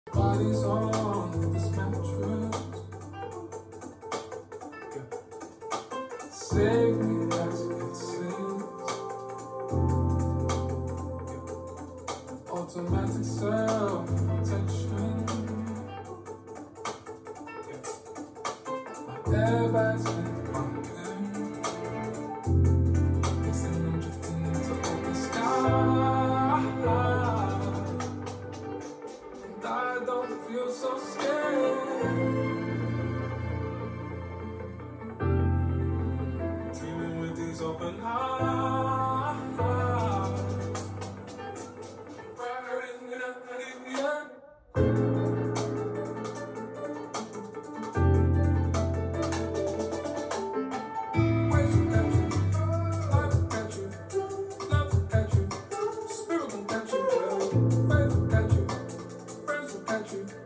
Bodies on this mattress. Save me as it sleeps. Automatic self-protection. My airbags been pumping. Guessing I'm drifting into open sky. And I don't feel so scared. Dreaming with these open eyes. Burning in a yeah. Waves will catch you, life will catch you, love will catch you, spirit will catch you, faith will catch you, friends will catch you.